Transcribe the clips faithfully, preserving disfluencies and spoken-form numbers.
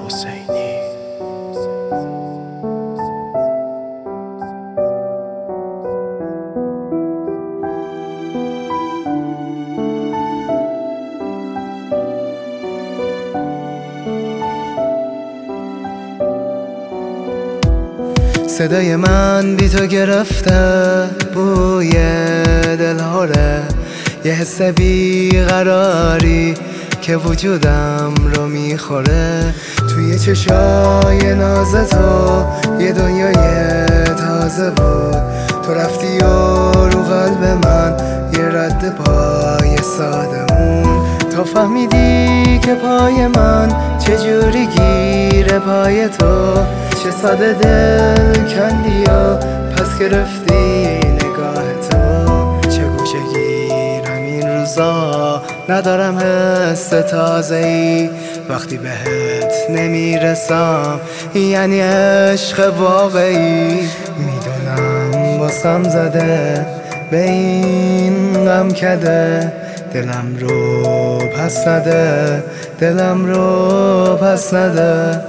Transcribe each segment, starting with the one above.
حسینی. صدای من بی تو گرفته بوی دلهوره، یه حس بیقراری که وجودم رو میخوره. توی چشای ناز تو یه دنیای تازه بود، تو رفتی و رو قلب من یه رد پای سادمون. تا فهمیدی که پای من چجوری گیره پای تو، چه ساده دل کندی و پس گرفتی نگاه تو. چه گوشه گیرم این روزا، ندارم حس تازه ای وقتی بهت نمیرسم، یعنی عشق واقعی. میدونم باسم زده به این غم کده، دلم رو پس نده، دلم رو پس نده.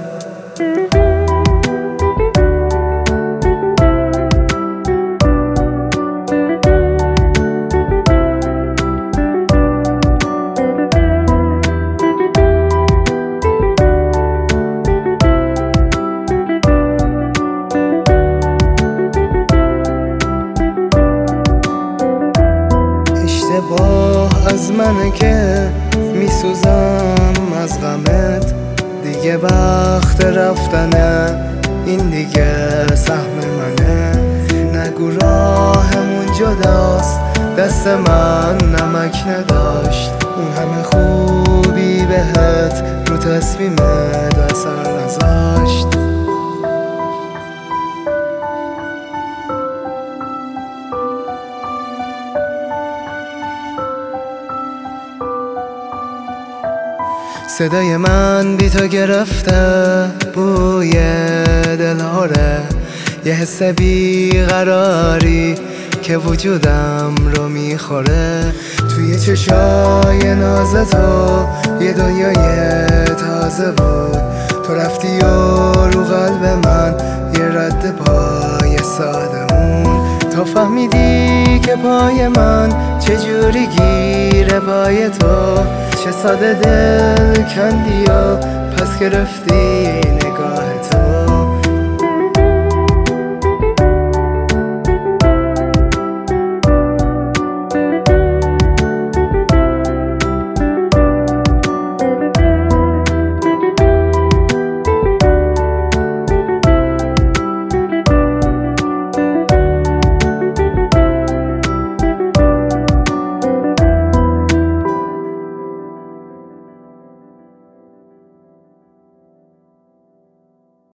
اشتباه از منه که میسوزم از غمت، دیگه وقت رفتنه، این دیگه سهم منه. نگو راهمون جداست، دست من نمک نداشت، اون همه خوبی بهت رو تصمیمت اثر نذاشت. صدای من بی تو گرفته بوی دلهوره، یه حس بیقراری که وجودم رو میخوره. توی چشای ناز تو یه دنیای تازه بود، تو رفتی و رو قلب من یه رد پای سادمون. تا فهمیدی که پای من چجوری گیره پای تو، چه ساده دل کندی و پس گرفتی